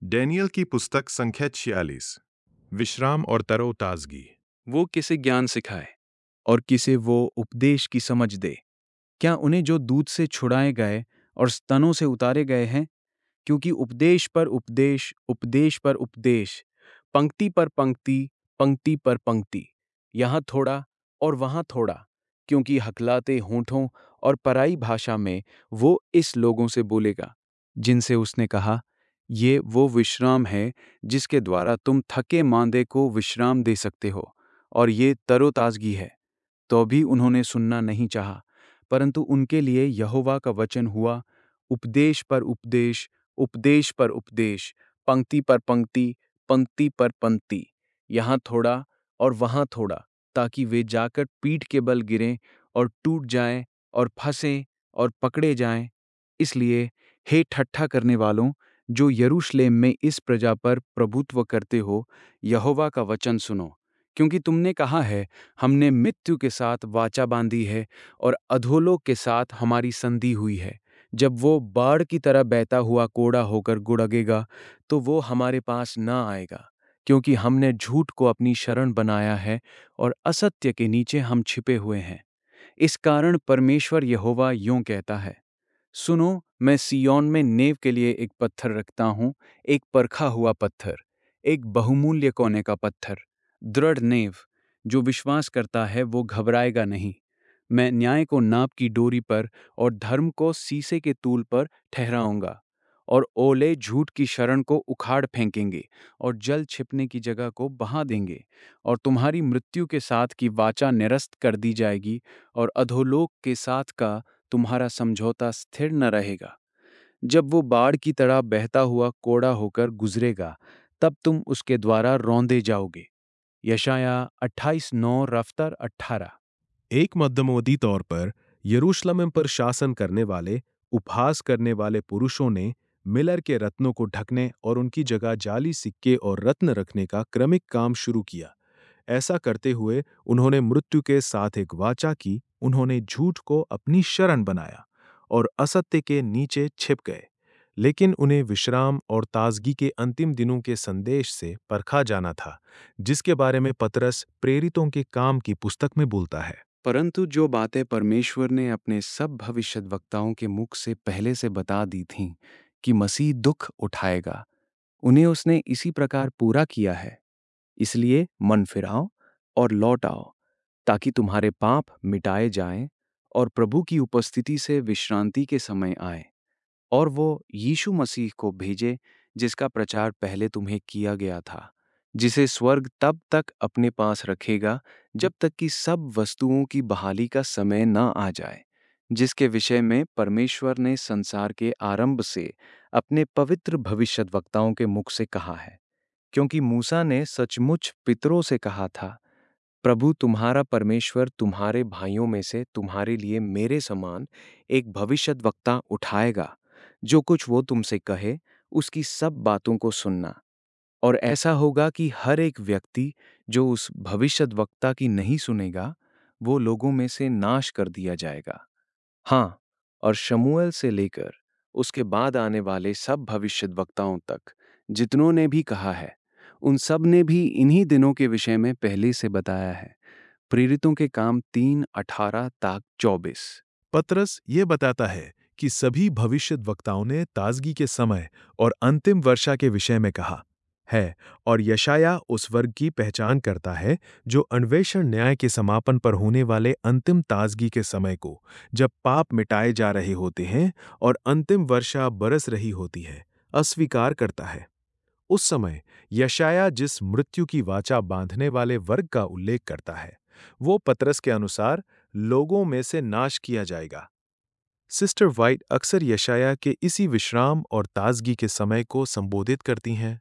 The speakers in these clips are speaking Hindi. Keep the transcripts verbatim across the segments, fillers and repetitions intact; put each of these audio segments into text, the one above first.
डैनियल की पुस्तक संख्या छियालीस। विश्राम और तरोताजगी। वो किसे ज्ञान सिखाए और किसे वो उपदेश की समझ दे। क्या उन्हें जो दूध से छुड़ाए गए और स्तनों से उतारे गए हैं? क्योंकि उपदेश पर उपदेश, उपदेश पर उपदेश, पंक्ति पर पंक्ति, पंक्ति पर पंक्ति, यहाँ थोड़ा और वहाँ थोड़ा, क्योंकि हकलाते होठों और पराई भाषा में वो इस लोगों से बोलेगा जिनसे उसने कहा, ये वो विश्राम है जिसके द्वारा तुम थके मांदे को विश्राम दे सकते हो, और ये तरोताजगी है। तो भी उन्होंने सुनना नहीं चाहा, परंतु उनके लिए यहोवा का वचन हुआ, उपदेश पर उपदेश, उपदेश पर उपदेश, पंक्ति पर पंक्ति, पंक्ति पर पंक्ति, यहाँ थोड़ा और वहाँ थोड़ा, ताकि वे जाकर पीठ के बल गिरें और टूट जाएं और फंसें और पकड़े जाएं। इसलिए हे ठट्ठा करने वालों, जो यरूशलेम में इस प्रजा पर प्रभुत्व करते हो, यहोवा का वचन सुनो। क्योंकि तुमने कहा है, हमने मृत्यु के साथ वाचा बांधी है और अधोलोक के साथ हमारी संधि हुई है। जब वो बाढ़ की तरह बहता हुआ कोड़ा होकर गुड़गेगा, तो वो हमारे पास न आएगा, क्योंकि हमने झूठ को अपनी शरण बनाया है और असत्य के नीचे हम छिपे हुए हैं। इस कारण परमेश्वर यहोवा यूं कहता है, सुनो, मैं सिय्योन में नेव के लिए एक पत्थर रखता हूँ, एक परखा हुआ पत्थर, एक बहुमूल्य कोने का पत्थर, दृढ़ नेव। जो विश्वास करता है वो घबराएगा नहीं। मैं न्याय को नाप की डोरी पर और धर्म को सीसे के तूल पर ठहराऊंगा। और ओले झूठ की शरण को उखाड़ फेंकेंगे और जल छिपने की जगह को बहा देंगे, और तुम्हारी मृत्यु के साथ की वाचा निरस्त कर दी जाएगी, और अधोलोक के साथ का तुम्हारा समझौता स्थिर न रहेगा। जब वो बाढ़ की तरह बहता हुआ कोड़ा होकर गुजरेगा, तब तुम उसके द्वारा रौंदे जाओगे। यशाया अट्ठाईस नौ रफ्तर अट्ठारह। एक मध्यमोदी तौर पर यरूशलेम पर शासन करने वाले, उपहास करने वाले पुरुषों ने मिलर के रत्नों को ढकने और उनकी जगह जाली सिक्के और रत्न रखने का क्रमिक काम शुरू किया। ऐसा करते हुए उन्होंने मृत्यु के साथ एक वाचा की, उन्होंने झूठ को अपनी शरण बनाया और असत्य के नीचे छिप गए। लेकिन उन्हें विश्राम और ताजगी के अंतिम दिनों के संदेश से परखा जाना था, जिसके बारे में पतरस प्रेरितों के काम की पुस्तक में बोलता है। परंतु जो बातें परमेश्वर ने अपने सब भविष्यद्वक्ताओं के मुख से पहले से बता दी थीं कि मसीह दुख उठाएगा, उन्हें उसने इसी प्रकार पूरा किया है। इसलिए मन फिराओ और लौट आओ, ताकि तुम्हारे पाप मिटाए जाएं और प्रभु की उपस्थिति से विश्रांति के समय आए। और वो यीशु मसीह को भेजे, जिसका प्रचार पहले तुम्हें किया गया था, जिसे स्वर्ग तब तक अपने पास रखेगा जब तक कि सब वस्तुओं की बहाली का समय न आ जाए, जिसके विषय में परमेश्वर ने संसार के आरंभ से अपने पवित्र भविष्यद्वक्ताओं के मुख से कहा है। क्योंकि मूसा ने सचमुच पितरों से कहा था, प्रभु तुम्हारा परमेश्वर तुम्हारे भाइयों में से तुम्हारे लिए मेरे समान एक भविष्यद्वक्ता उठाएगा, जो कुछ वो तुमसे कहे उसकी सब बातों को सुनना। और ऐसा होगा कि हर एक व्यक्ति जो उस भविष्यद्वक्ता की नहीं सुनेगा, वो लोगों में से नाश कर दिया जाएगा। हाँ, और शमूएल से लेकर उसके बाद आने वाले सब भविष्यद्वक्ताओं तक जितनों ने भी कहा है, उन सब ने भी इन्हीं दिनों के विषय में पहले से बताया है। प्रेरितों के काम तीन अठारह ताक चौबीस। पतरस ये बताता है कि सभी भविष्यद्वक्ताओं ने ताजगी के समय और अंतिम वर्षा के विषय में कहा है, और यशाया उस वर्ग की पहचान करता है जो अन्वेषण न्याय के समापन पर होने वाले अंतिम ताजगी के समय को, जब पाप मिटाए जा रहे होते हैं और अंतिम वर्षा बरस रही होती है, अस्वीकार करता है। उस समय यशाया जिस मृत्यु की वाचा बांधने वाले वर्ग का उल्लेख करता है, वो पतरस के अनुसार लोगों में से नाश किया जाएगा। सिस्टर वाइट अक्सर यशाया के इसी विश्राम और ताजगी के समय को संबोधित करती हैं।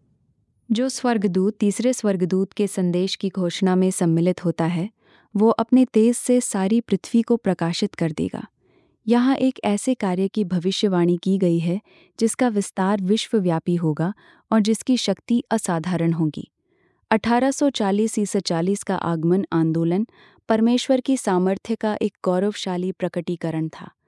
जो स्वर्गदूत तीसरे स्वर्गदूत के संदेश की घोषणा में सम्मिलित होता है, वो अपने तेज से सारी पृथ्वी को प्रकाशित कर देगा। यहाँ एक ऐसे कार्य की भविष्यवाणी की गई है जिसका विस्तार विश्वव्यापी होगा और जिसकी शक्ति असाधारण होगी। अठारह सौ चालीस ईसा चालीस का आगमन आंदोलन परमेश्वर की सामर्थ्य का एक गौरवशाली प्रकटीकरण था।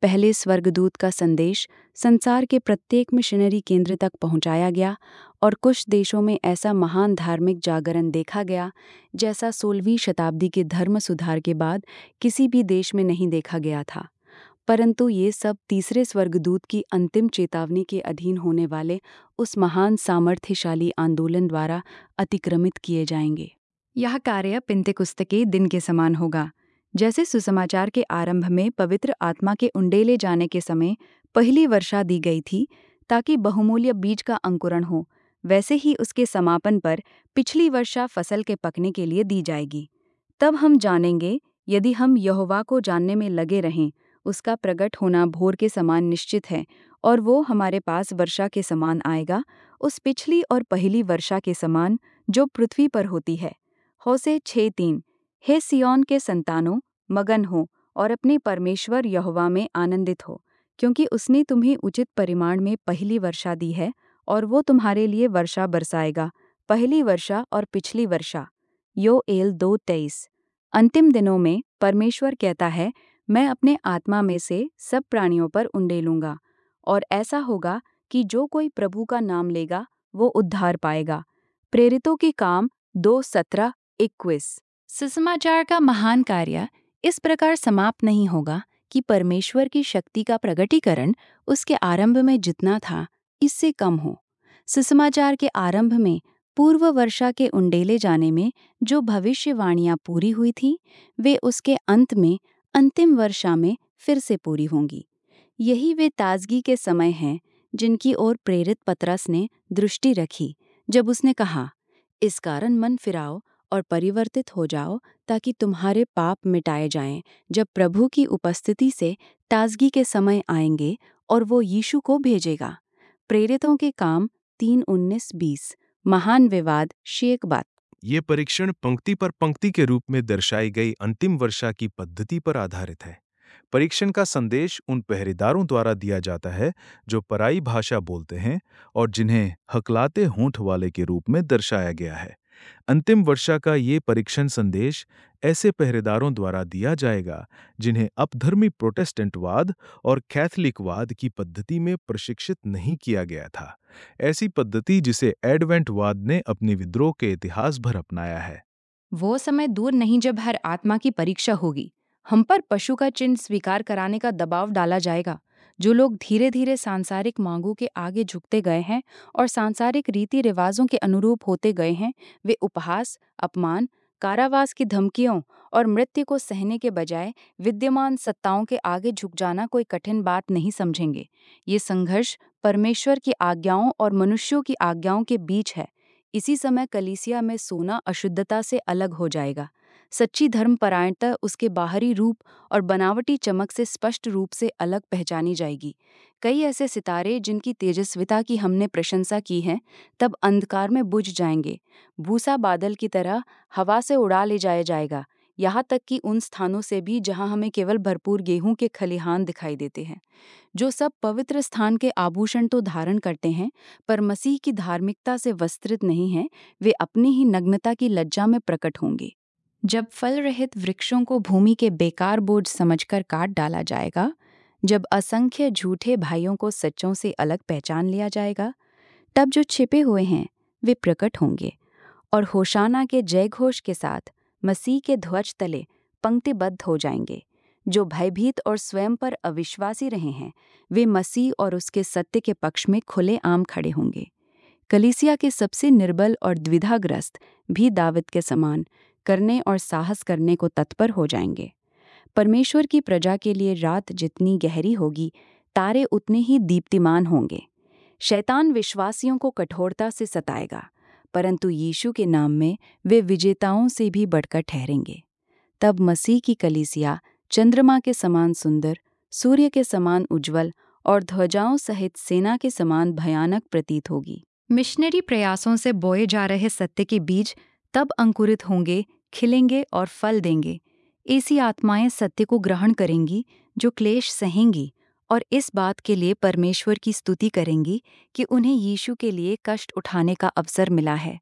पहले स्वर्गदूत का संदेश संसार के प्रत्येक मिशनरी केंद्र तक पहुंचाया गया और कुछ देशों में ऐसा महान धार्मिक जागरण देखा गया जैसा सोलहवीं शताब्दी के धर्म सुधार के बाद किसी भी देश में नहीं देखा गया था। परंतु ये सब तीसरे स्वर्गदूत की अंतिम चेतावनी के अधीन होने वाले उस महान सामर्थ्यशाली आंदोलन द्वारा अतिक्रमित किए जाएंगे। यह कार्य पिंतेकुस्त के दिन के समान होगा। जैसे सुसमाचार के आरंभ में पवित्र आत्मा के उंडेले जाने के समय पहली वर्षा दी गई थी ताकि बहुमूल्य बीज का अंकुरण हो, वैसे ही उसके समापन पर पिछली वर्षा फसल के पकने के लिए दी जाएगी। तब हम जानेंगे, यदि हम यहोवा को जानने में लगे रहें, उसका प्रकट होना भोर के समान निश्चित है और वो हमारे पास वर्षा के समान आएगा, उस पिछली और पहली वर्षा के समान जो पृथ्वी पर होती है। होशे छः तीन। हे सिय्योन के संतानों, मगन हो और अपने परमेश्वर यहोवा में आनंदित हो, क्योंकि उसने तुम्हें उचित परिमाण में पहली वर्षा दी है और वो तुम्हारे लिए वर्षा बरसाएगा, पहली वर्षा और पिछली वर्षा। योएल दो तेईस। अंतिम दिनों में परमेश्वर कहता है, मैं अपने आत्मा में से सब प्राणियों पर उंडेलूंगा और ऐसा होगा कि जो कोई प्रभु का नाम लेगा वो उद्धार पाएगा। प्रेरितों के काम दो सत्रह इक्कीस। सुसमाचार का महान कार्य इस प्रकार समाप्त नहीं होगा कि परमेश्वर की शक्ति का प्रगटीकरण उसके आरंभ में जितना था इससे कम हो। सुसमाचार के आरंभ में पूर्व वर्षा के उंडेले जाने में जो भविष्यवाणियां पूरी हुई थी, वे उसके अंत में अंतिम वर्षा में फिर से पूरी होंगी। यही वे ताजगी के समय हैं जिनकी ओर प्रेरित पतरस ने दृष्टि रखी जब उसने कहा, इस कारण मन फिराओ और परिवर्तित हो जाओ ताकि तुम्हारे पाप मिटाए जाएं, जब प्रभु की उपस्थिति से ताजगी के समय आएंगे और वो यीशु को भेजेगा। प्रेरितों के काम तीन उन्नीस बीस। महान विवाद शेक बात। ये परीक्षण पंक्ति पर पंक्ति के रूप में दर्शाई गई अंतिम वर्षा की पद्धति पर आधारित है। परीक्षण का संदेश उन पहरेदारों द्वारा दिया जाता है जो पराई भाषा बोलते हैं और जिन्हें हकलाते होंठ वाले के रूप में दर्शाया गया है। अंतिम वर्षा का ये परीक्षण संदेश ऐसे पहरेदारों द्वारा दिया जाएगा जिन्हें अपधर्मी प्रोटेस्टेंटवाद और कैथलिकवाद की पद्धति में प्रशिक्षित नहीं किया गया था, ऐसी पद्धति जिसे एडवेंटवाद ने अपने विद्रोह के इतिहास भर अपनाया है। वो समय दूर नहीं जब हर आत्मा की परीक्षा होगी। हम पर पशु का चिन्ह स्वीकार कराने का दबाव डाला जाएगा। जो लोग धीरे धीरे सांसारिक मांगों के आगे झुकते गए हैं और सांसारिक रीति रिवाजों के अनुरूप होते गए हैं, वे उपहास, अपमान, कारावास की धमकियों और मृत्यु को सहने के बजाय विद्यमान सत्ताओं के आगे झुक जाना कोई कठिन बात नहीं समझेंगे। ये संघर्ष परमेश्वर की आज्ञाओं और मनुष्यों की आज्ञाओं के बीच है। इसी समय कलीसिया में सोना अशुद्धता से अलग हो जाएगा। सच्ची धर्मपरायणता उसके बाहरी रूप और बनावटी चमक से स्पष्ट रूप से अलग पहचानी जाएगी। कई ऐसे सितारे जिनकी तेजस्विता की हमने प्रशंसा की है, तब अंधकार में बुझ जाएंगे। भूसा बादल की तरह हवा से उड़ा ले जाया जाएगा, यहाँ तक कि उन स्थानों से भी जहाँ हमें केवल भरपूर गेहूं के खलिहान दिखाई देते हैं। जो सब पवित्र स्थान के आभूषण तो धारण करते हैं, पर मसीह की धार्मिकता से वस्त्रित नहीं हैं, वे अपनी ही नग्नता की लज्जा में प्रकट होंगे। जब फल रहित वृक्षों को भूमि के बेकार बोझ समझकर काट डाला जाएगा, जब असंख्य झूठे भाइयों को सच्चों से अलग पहचान लिया जाएगा, तब जो छिपे हुए हैं वे प्रकट होंगे और होशाना के जयघोष के साथ मसीह के ध्वज तले पंक्तिबद्ध हो जाएंगे। जो भयभीत और स्वयं पर अविश्वासी रहे हैं, वे मसीह और उसके सत्य के पक्ष में खुले आम खड़े होंगे। कलीसिया के सबसे निर्बल और द्विधाग्रस्त भी दाविद के समान करने और साहस करने को तत्पर हो जाएंगे। परमेश्वर की प्रजा के लिए रात जितनी गहरी होगी, तारे उतने ही दीप्तिमान होंगे। शैतान विश्वासियों को कठोरता से सताएगा, परंतु यीशु के नाम में वे विजेताओं से भी बढ़कर ठहरेंगे। तब मसीह की कलीसिया चंद्रमा के समान सुंदर, सूर्य के समान उज्ज्वल और ध्वजाओं सहित सेना के समान भयानक प्रतीत होगी। मिशनरी प्रयासों से बोए जा रहे सत्य के बीज तब अंकुरित होंगे, खिलेंगे और फल देंगे। ऐसी आत्माएं सत्य को ग्रहण करेंगी जो क्लेश सहेंगी और इस बात के लिए परमेश्वर की स्तुति करेंगी कि उन्हें यीशु के लिए कष्ट उठाने का अवसर मिला है।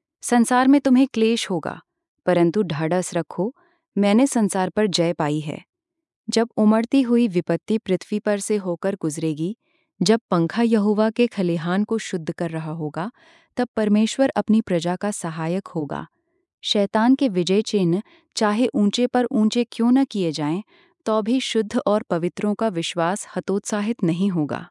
संसार में तुम्हें क्लेश होगा, परंतु ढाढ़स रखो, मैंने संसार पर जय पाई है। जब उमड़ती हुई विपत्ति पृथ्वी पर से होकर गुजरेगी, जब पंखा यहोवा के खलिहान को शुद्ध कर रहा होगा, तब परमेश्वर अपनी प्रजा का सहायक होगा। शैतान के विजय चिन्ह चाहे ऊंचे पर ऊंचे क्यों न किए जाएं, तो भी शुद्ध और पवित्रों का विश्वास हतोत्साहित नहीं होगा।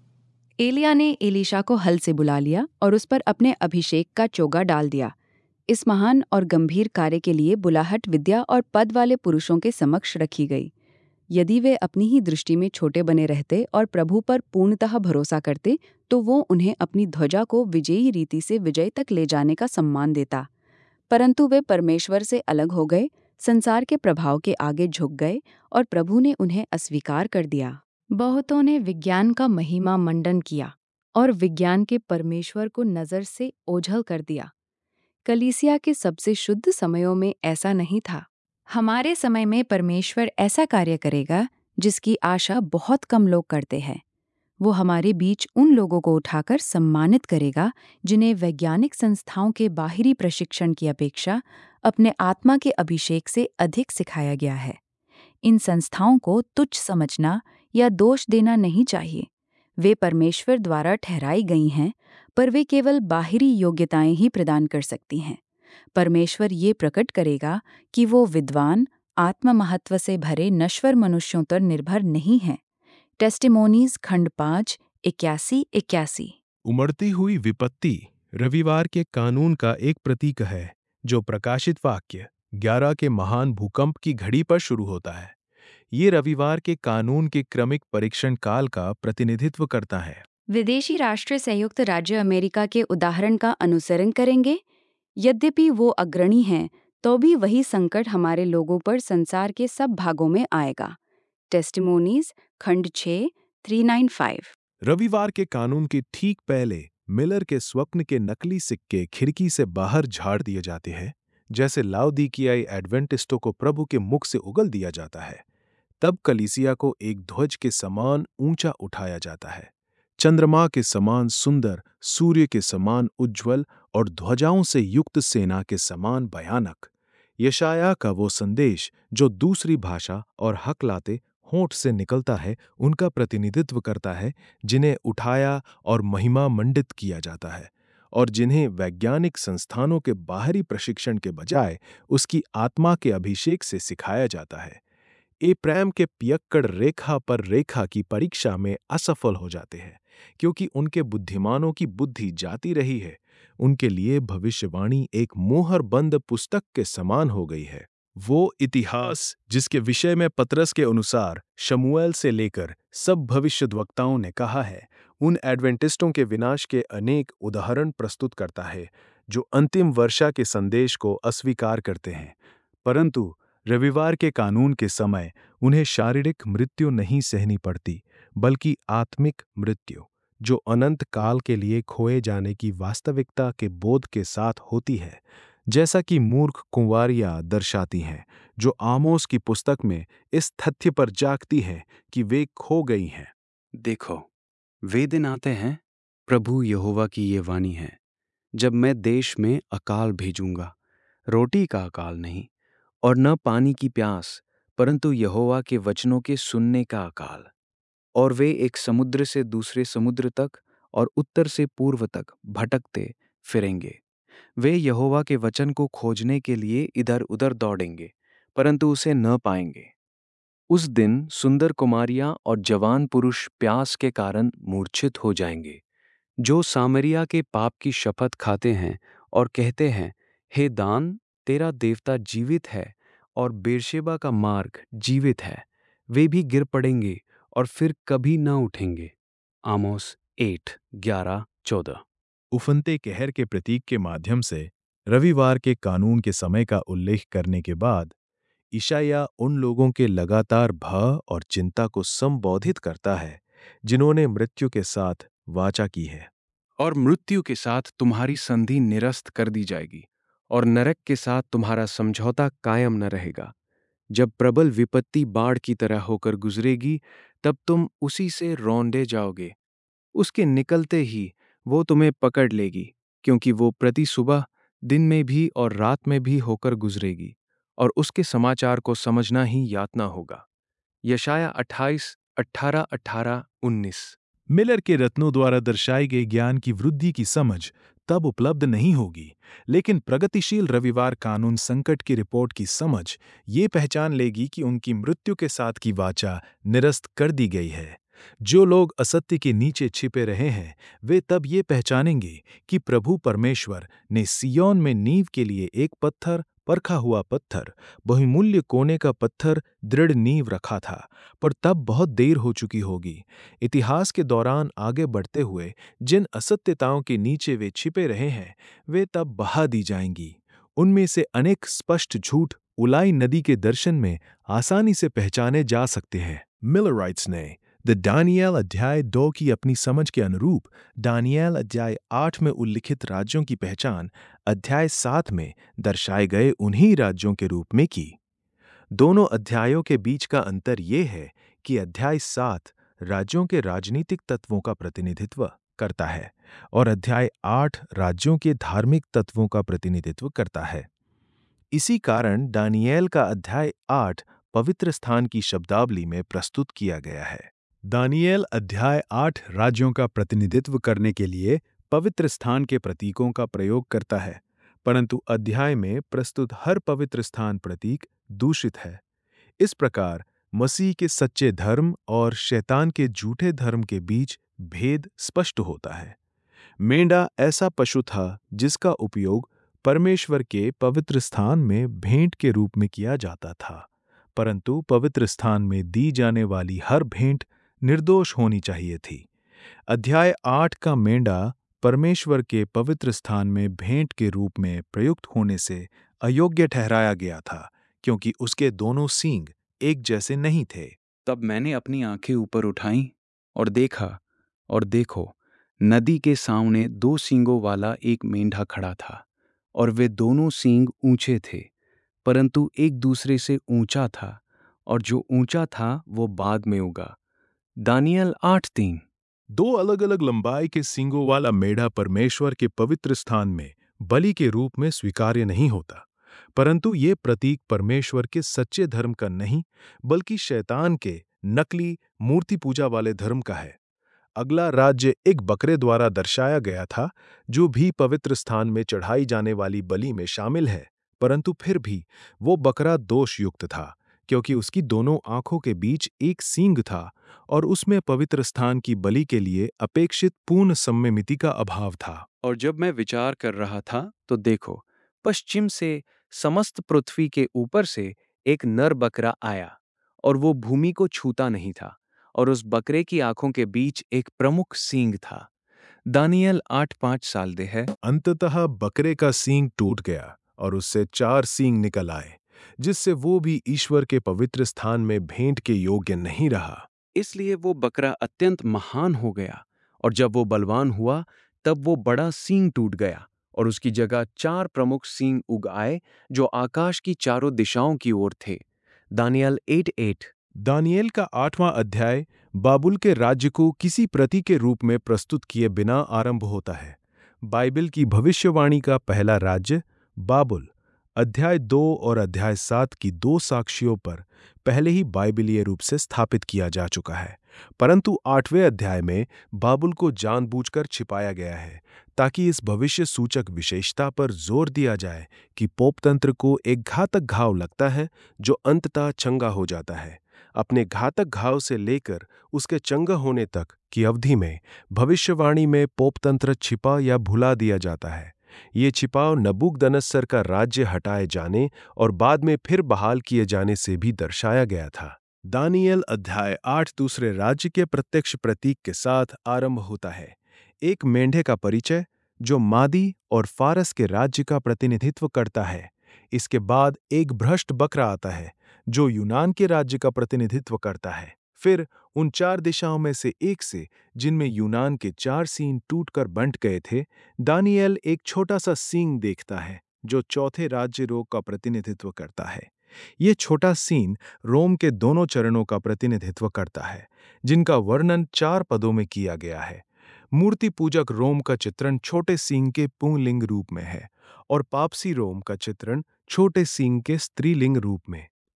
एलिया ने एलीशा को हल से बुला लिया और उस पर अपने अभिषेक का चोगा डाल दिया। इस महान और गंभीर कार्य के लिए बुलाहट विद्या और पद वाले पुरुषों के समक्ष रखी गई। यदि वे अपनी ही दृष्टि में छोटे बने रहते और प्रभु पर पूर्णतः भरोसा करते, तो वो उन्हें अपनी ध्वजा को विजयी रीति से विजय तक ले जाने का सम्मान देता। परंतु वे परमेश्वर से अलग हो गए, संसार के प्रभाव के आगे झुक गए और प्रभु ने उन्हें अस्वीकार कर दिया। बहुतों ने विज्ञान का महिमा मंडन किया और विज्ञान के परमेश्वर को नज़र से ओझल कर दिया। कलीसिया के सबसे शुद्ध समयों में ऐसा नहीं था। हमारे समय में परमेश्वर ऐसा कार्य करेगा जिसकी आशा बहुत कम लोग करते हैं। वो हमारे बीच उन लोगों को उठाकर सम्मानित करेगा जिन्हें वैज्ञानिक संस्थाओं के बाहरी प्रशिक्षण की अपेक्षा अपने आत्मा के अभिषेक से अधिक सिखाया गया है। इन संस्थाओं को तुच्छ समझना या दोष देना नहीं चाहिए। वे परमेश्वर द्वारा ठहराई गई हैं, पर वे केवल बाहरी योग्यताएं ही प्रदान कर सकती हैं। परमेश्वर ये प्रकट करेगा कि वो विद्वान, आत्म महत्व से भरे नश्वर मनुष्यों पर निर्भर नहीं हैं। टेस्टिमोनीज खंड पाँच इक्यासी इक्यासी। उमड़ती हुई विपत्ति रविवार के कानून का एक प्रतीक है, जो प्रकाशित वाक्य ग्यारह के महान भूकंप की घड़ी पर शुरू होता है। ये रविवार के कानून के क्रमिक परीक्षण काल का प्रतिनिधित्व करता है। विदेशी राष्ट्र संयुक्त राज्य अमेरिका के उदाहरण का अनुसरण करेंगे। यद्यपि वो अग्रणी हैं, तो भी वही संकट हमारे लोगों पर संसार के सब भागों में आएगा। टेस्टिमोनीज खंड छः थ्री नाइन फाइव। रविवार के कानून के ठीक पहले मिलर के स्वप्न के नकली सिक्के खिड़की से बाहर झाड़ दिए जाते हैं, जैसे लाउदीकियाई एडवेंटिस्टों को प्रभु के मुख से उगल दिया जाता है। तब कलीसिया को एक ध्वज के समान ऊंचा उठाया जाता है, चंद्रमा के समान सुंदर, सूर्य के समान उज्ज्वल और ध्वजाओं से युक्त सेना के समान भयानक। यशाया का वो संदेश जो दूसरी भाषा और हकलाते होंठ से निकलता है, उनका प्रतिनिधित्व करता है, जिन्हें उठाया और महिमा मंडित किया जाता है और जिन्हें वैज्ञानिक संस्थानों के बाहरी प्रशिक्षण के बजाय उसकी आत्मा के अभिषेक से सिखाया जाता है। एप्रैम के पियक्कड़ रेखा पर रेखा की परीक्षा में असफल हो जाते हैं, क्योंकि उनके बुद्धिमानों की बुद्धि जाती रही है। उनके लिए भविष्यवाणी एक मोहर बंद पुस्तक के समान हो गई है। वो इतिहास जिसके विषय में पतरस के अनुसार शमूएल से लेकर सब भविष्यद्वक्ताओं ने कहा है, उन एडवेंटिस्टों के विनाश के अनेक उदाहरण प्रस्तुत करता है जो अंतिम वर्षा के संदेश को अस्वीकार करते हैं। परंतु रविवार के कानून के समय उन्हें शारीरिक मृत्यु नहीं सहनी पड़ती, बल्कि आत्मिक मृत्यु, जो अनंत काल के लिए खोए जाने की वास्तविकता के बोध के साथ होती है, जैसा कि मूर्ख कुंवारियां दर्शाती हैं, जो आमोस की पुस्तक में इस तथ्य पर जागती हैं कि वे खो गई हैं। देखो, वे दिन आते हैं, प्रभु यहोवा की ये वाणी है, जब मैं देश में अकाल भेजूंगा, रोटी का अकाल नहीं और न पानी की प्यास, परंतु यहोवा के वचनों के सुनने का अकाल। और वे एक समुद्र से दूसरे समुद्र तक और उत्तर से पूर्व तक भटकते फिरेंगे। वे यहोवा के वचन को खोजने के लिए इधर उधर दौड़ेंगे, परंतु उसे न पाएंगे। उस दिन सुंदर कुमारियां और जवान पुरुष प्यास के कारण मूर्छित हो जाएंगे, जो सामरिया के पाप की शपथ खाते हैं और कहते हैं, हे दान, तेरा देवता जीवित है और बेरशेबा का मार्ग जीवित है। वे भी गिर पड़ेंगे और फिर कभी न उठेंगे। आमोस आठ ग्यारह चौदह। उफनते कहर के प्रतीक के माध्यम से रविवार के कानून के समय का उल्लेख करने के बाद ईशाया उन लोगों के लगातार भय और चिंता को संबोधित करता है जिन्होंने मृत्यु के साथ वाचा की है। और मृत्यु के साथ तुम्हारी संधि निरस्त कर दी जाएगी और नरक के साथ तुम्हारा समझौता कायम न रहेगा। जब प्रबल विपत्ति बाढ़ की तरह होकर गुजरेगी, तब तुम उसी से रौंदे जाओगे। उसके निकलते ही वो तुम्हें पकड़ लेगी, क्योंकि वो प्रति सुबह, दिन में भी और रात में भी होकर गुजरेगी, और उसके समाचार को समझना ही यातना होगा। यशाया अट्ठाईस अट्ठारह अट्ठारह उन्नीस। मिलर के रत्नों द्वारा दर्शाए गए ज्ञान की वृद्धि की समझ तब उपलब्ध नहीं होगी, लेकिन प्रगतिशील रविवार कानून संकट की रिपोर्ट की समझ ये पहचान लेगी कि उनकी मृत्यु के साथ की वाचा निरस्त कर दी गई है। जो लोग असत्य के नीचे छिपे रहे हैं, वे तब ये पहचानेंगे कि प्रभु परमेश्वर ने सिय्योन में नींव के लिए एक पत्थर, परखा हुआ पत्थर, बहुमूल्य कोने का पत्थर दृढ़ नींव रखा था, पर तब बहुत देर हो चुकी होगी। इतिहास के दौरान आगे बढ़ते हुए जिन असत्यताओं के नीचे वे छिपे रहे हैं, वे तब बहा दी जाएंगी। उनमें से अनेक स्पष्ट झूठ उलाई नदी के दर्शन में आसानी से पहचाने जा सकते हैं। मिलराइट्स ने द दानियल अध्याय दो की अपनी समझ के अनुरूप दानियल अध्याय आठ में उल्लिखित राज्यों की पहचान अध्याय सात में दर्शाए गए उन्हीं राज्यों के रूप में की। दोनों अध्यायों के बीच का अंतर यह है कि अध्याय सात राज्यों के राजनीतिक तत्वों का प्रतिनिधित्व करता है और अध्याय आठ राज्यों के धार्मिक तत्वों का प्रतिनिधित्व करता है। इसी कारण दानियेल का अध्याय आठ पवित्र स्थान की शब्दावली में प्रस्तुत किया गया है। दानियेल अध्याय आठ राज्यों का प्रतिनिधित्व करने के लिए पवित्र स्थान के प्रतीकों का प्रयोग करता है, परंतु अध्याय में प्रस्तुत हर पवित्र स्थान प्रतीक दूषित है। इस प्रकार मसीह के सच्चे धर्म और शैतान के झूठे धर्म के बीच भेद स्पष्ट होता है। मेंढा ऐसा पशु था जिसका उपयोग परमेश्वर के पवित्र स्थान में भेंट के रूप में किया जाता था, परंतु पवित्र स्थान में दी जाने वाली हर भेंट निर्दोष होनी चाहिए थी। अध्याय आठ का मेंढा परमेश्वर के पवित्र स्थान में भेंट के रूप में प्रयुक्त होने से अयोग्य ठहराया गया था, क्योंकि उसके दोनों सींग एक जैसे नहीं थे। तब मैंने अपनी आंखें ऊपर उठाईं और देखा, और देखो, नदी के सामने दो सींगों वाला एक मेंढा खड़ा था, और वे दोनों सींग ऊंचे थे, परंतु एक दूसरे से ऊंचा था, और जो ऊंचा था वो बाद में उगा। दानियल आठ तीन। दो अलग अलग लंबाई के सींगों वाला मेढ़ा परमेश्वर के पवित्र स्थान में बलि के रूप में स्वीकार्य नहीं होता, परंतु ये प्रतीक परमेश्वर के सच्चे धर्म का नहीं, बल्कि शैतान के नकली मूर्ति पूजा वाले धर्म का है। अगला राज्य एक बकरे द्वारा दर्शाया गया था, जो भी पवित्र स्थान में चढ़ाई जाने वाली बलि में शामिल है, परंतु फिर भी वो बकरा दोषयुक्त था, क्योंकि उसकी दोनों आंखों के बीच एक सींग था और उसमें पवित्र स्थान की बलि के लिए अपेक्षित पूर्ण सम्मिति का अभाव था। और जब मैं विचार कर रहा था तो देखो, पश्चिम से समस्त पृथ्वी के ऊपर से एक नर बकरा आया, और वो भूमि को छूता नहीं था, और उस बकरे की आंखों के बीच एक प्रमुख सींग था। दानियल आठ पाँच साल दे है। अंततः बकरे का सींग टूट गया और उससे चार सींग निकल आए, जिससे वो भी ईश्वर के पवित्र स्थान में भेंट के योग्य नहीं रहा। इसलिए वो बकरा अत्यंत महान हो गया, और जब वो बलवान हुआ तब वो बड़ा सींग टूट गया, और उसकी जगह चार प्रमुख सींग उग आए जो आकाश की चारों दिशाओं की ओर थे। Daniel eight eight. दानियेल का आठवां अध्याय बाबुल के राज्य को किसी प्रतीक के रूप में प्रस्तुत किए बिना आरंभ होता है। बाइबल की भविष्यवाणी का पहला राज्य बाबुल अध्याय दो और अध्याय सात की दो साक्षियों पर पहले ही बाइबलीय रूप से स्थापित किया जा चुका है, परंतु आठवें अध्याय में बाबुल को जानबूझकर छिपाया गया है, ताकि इस भविष्य सूचक विशेषता पर जोर दिया जाए कि पोपतंत्र को एक घातक घाव लगता है जो अंततः चंगा हो जाता है। अपने घातक घाव से लेकर उसके चंगा होने तक की अवधि में भविष्यवाणी में पोपतंत्र छिपा या भुला दिया जाता है। ये छिपाव नबूकदनस्सर का राज्य हटाए जाने और बाद में फिर बहाल किए जाने से भी दर्शाया गया था। दानियल अध्याय आठ दूसरे राज्य के प्रत्यक्ष प्रतीक के साथ आरंभ होता है, एक मेंढे का परिचय जो मादी और फारस के राज्य का प्रतिनिधित्व करता है। इसके बाद एक भ्रष्ट बकरा आता है जो यूनान के राज्य का प्रतिनिधित्व करता है। फिर उन चार दिशाओं में से एक से, जिनमें यूनान के चार सींग टूटकर बंट गए थे, दानियल एक छोटा सा सींग देखता है जो चौथे राज्य रोग का प्रतिनिधित्व करता है। ये छोटा सींग रोम के दोनों चरणों का प्रतिनिधित्व करता है, जिनका वर्णन चार पदों में किया गया है। मूर्ति पूजक रोम का चित्रण छोटे सींग के पुंलिंग रूप में है और पापसी रोम का चित्रण छोटे सींग के स्त्रीलिंग रूप में।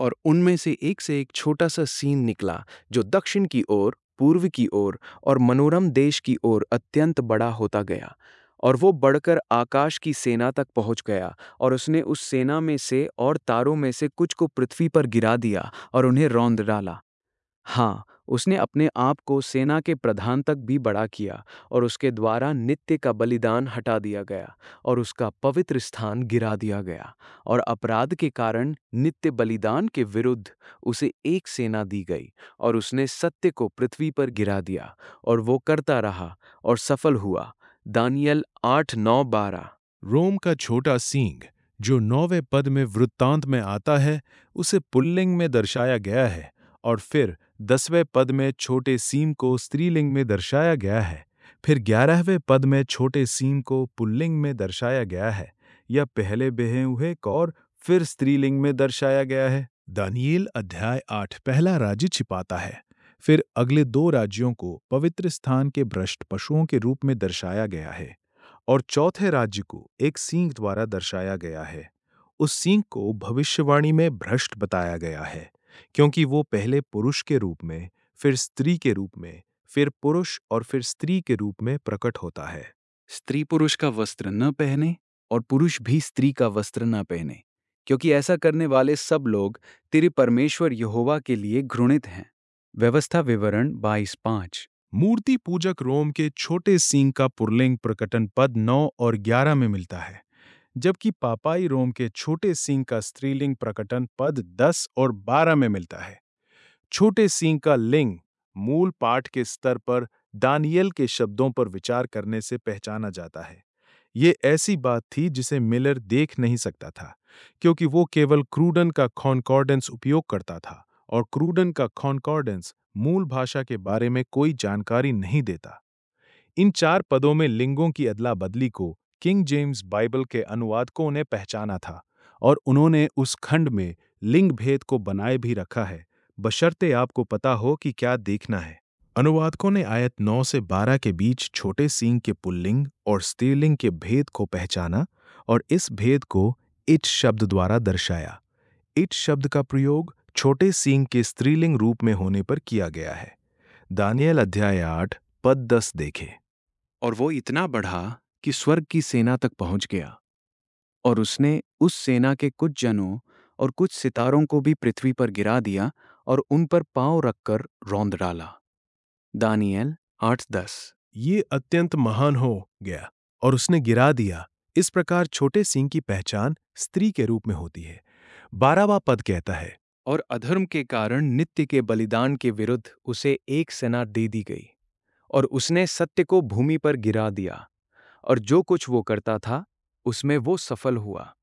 और उनमें से एक से एक छोटा सा सीन निकला जो दक्षिण की ओर, पूर्व की ओर और मनोरम देश की ओर अत्यंत बड़ा होता गया, और वो बढ़कर आकाश की सेना तक पहुंच गया, और उसने उस सेना में से और तारों में से कुछ को पृथ्वी पर गिरा दिया और उन्हें रौंद डाला। हाँ, उसने अपने आप को सेना के प्रधान तक भी बड़ा किया, और उसके द्वारा नित्य का बलिदान हटा दिया गया, और उसका पवित्र स्थान गिरा दिया गया, और अपराध के कारण नित्य बलिदान के विरुद्ध उसे एक सेना दी गई, और उसने सत्य को पृथ्वी पर गिरा दिया, और वो करता रहा और सफल हुआ। दानियल आठ नौ बारह। रोम का छोटा सींग जो नौवें पद में वृत्तांत में आता है उसे पुल्लिंग में दर्शाया गया है, और फिर दसवें पद में छोटे सीम को स्त्रीलिंग में दर्शाया गया है। फिर ग्यारहवें पद में छोटे सीम को पुल्लिंग में दर्शाया गया है। यह पहले बहे हुए और फिर स्त्रीलिंग में दर्शाया गया है। दानियेल अध्याय आठ पहला राज्य छिपाता है। फिर अगले दो राज्यों को पवित्र स्थान के भ्रष्ट पशुओं के रूप में दर्शाया गया है, और चौथे राज्य को एक सींग द्वारा दर्शाया गया है। उस सींग को भविष्यवाणी में भ्रष्ट बताया गया है, क्योंकि वो पहले पुरुष के रूप में, फिर स्त्री के रूप में, फिर पुरुष और फिर स्त्री के रूप में प्रकट होता है। स्त्री पुरुष का वस्त्र न पहने और पुरुष भी स्त्री का वस्त्र न पहने, क्योंकि ऐसा करने वाले सब लोग तेरे परमेश्वर यहोवा के लिए घृणित हैं। व्यवस्था विवरण बाईस पाँच। मूर्ति पूजक रोम के छोटे सींग का पुल्लिंग प्रकटन पद नौ और ग्यारह में मिलता है, जबकि पापाई रोम के छोटे सींग का स्त्रीलिंग प्रकटन पद दस और बारह में मिलता है। छोटे सींग का लिंग मूल पाठ के स्तर पर दानियल के शब्दों पर विचार करने से पहचाना जाता है। ये ऐसी बात थी जिसे मिलर देख नहीं सकता था, क्योंकि वो केवल क्रूडन का कॉन्कॉर्डेंस उपयोग करता था, और क्रूडन का कॉन्कॉर्डेंस मूल भाषा के बारे में कोई जानकारी नहीं देता। इन चार पदों में लिंगों की अदला बदली को किंग जेम्स बाइबल के अनुवादकों ने पहचाना था, और उन्होंने उस खंड में लिंग भेद को बनाए भी रखा है, बशर्ते आपको पता हो कि क्या देखना है। अनुवादकों ने आयत नौ से बारह के बीच छोटे सींग के पुल्लिंग और स्त्रीलिंग के भेद को पहचाना, और इस भेद को इट शब्द द्वारा दर्शाया। इट शब्द का प्रयोग छोटे सींग के स्त्रीलिंग रूप में होने पर किया गया है। दानियल अध्याय आठ पद दस देखें। और वो इतना बढ़ा कि स्वर्ग की सेना तक पहुंच गया, और उसने उस सेना के कुछ जनों और कुछ सितारों को भी पृथ्वी पर गिरा दिया और उन पर पांव रखकर रौंद डाला। दानियल आठ दस। ये अत्यंत महान हो गया और उसने गिरा दिया। इस प्रकार छोटे सींग की पहचान स्त्री के रूप में होती है। बारहवां पद कहता है, और अधर्म के कारण नित्य के बलिदान के विरुद्ध उसे एक सेना दे दी गई, और उसने सत्य को भूमि पर गिरा दिया, और जो कुछ वो करता था उसमें वो सफल हुआ।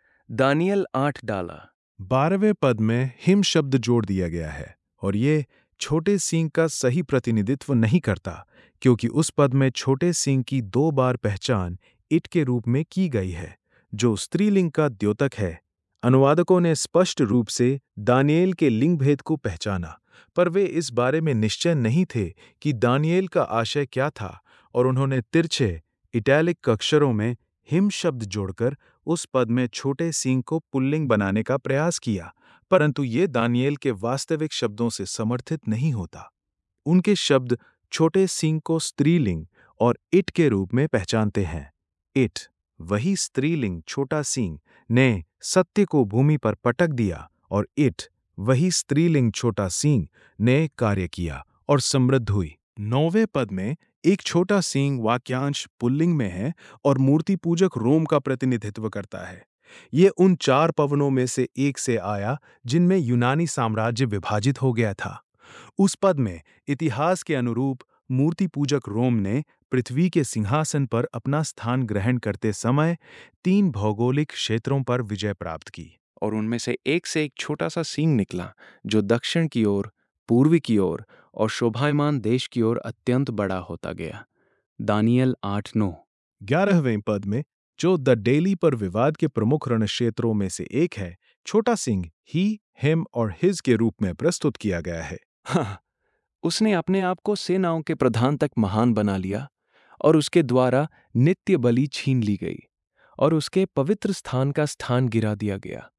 दानियल आठ डाला। बारहवें पद में हिम शब्द जोड़ दिया गया है, और ये छोटे सींग का सही प्रतिनिधित्व नहीं करता, क्योंकि उस पद में छोटे सींग की दो बार पहचान इट के रूप में की गई है, जो स्त्रीलिंग का द्योतक है। अनुवादकों ने स्पष्ट रूप से दानियेल के लिंग भेद को पहचाना, पर वे इस बारे में निश्चय नहीं थे कि दानियेल का आशय क्या था, और उन्होंने तिरछे इटैलिक अक्षरों में हिम शब्द जोड़कर उस पद में छोटे सींग को पुल्लिंग बनाने का प्रयास किया, परंतु ये दानियेल के वास्तविक शब्दों से समर्थित नहीं होता। उनके शब्द छोटे सींग को स्त्रीलिंग और इट के रूप में पहचानते हैं। इट, वही स्त्रीलिंग छोटा सींग, ने सत्य को भूमि पर पटक दिया, और इट, वही स्त्रीलिंग छोटा सींग, ने कार्य किया और समृद्ध हुई। नौवें पद में एक छोटा सींग वाक्यांश पुल्लिंग में है और मूर्ति पूजक रोम का प्रतिनिधित्व करता है। ये उन चार पवनों में से एक से आया जिनमें यूनानी साम्राज्य विभाजित हो गया था। उस पद में इतिहास के अनुरूप मूर्ति पूजक रोम ने पृथ्वी के सिंहासन पर अपना स्थान ग्रहण करते समय तीन भौगोलिक क्षेत्रों पर विजय प्राप्त की, और उनमें से एक से एक छोटा सा सींग निकला जो दक्षिण की ओर, पूर्व की ओर और शोभायमान देश की ओर अत्यंत बड़ा होता गया। दानियल आठ नौ। ग्यारहवें पद में, जो द डेली पर विवाद के प्रमुख रणक्षेत्रों में से एक है, छोटा सिंह ही, हिम और हिज के रूप में प्रस्तुत किया गया है। हाँ, उसने अपने आप को सेनाओं के प्रधान तक महान बना लिया, और उसके द्वारा नित्य बलि छीन ली गई, और उसके पवित्र स्थान का स्थान गिरा दिया गया।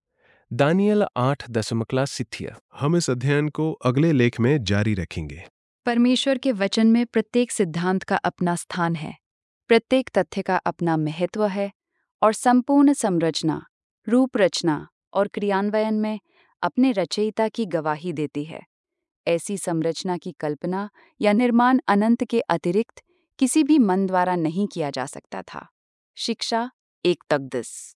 दानियल आठ दशमकला सिथिय। हम इस अध्ययन को अगले लेख में जारी रखेंगे। परमेश्वर के वचन में प्रत्येक सिद्धांत का अपना स्थान है, प्रत्येक तथ्य का अपना महत्व है और संपूर्ण संरचना, रूप रचना और क्रियान्वयन में अपने रचयिता की गवाही देती है। ऐसी संरचना की कल्पना या निर्माण अनंत के अतिरिक्त किसी भी मन द्वारा नहीं किया जा सकता था। शिक्षा एक तकदस।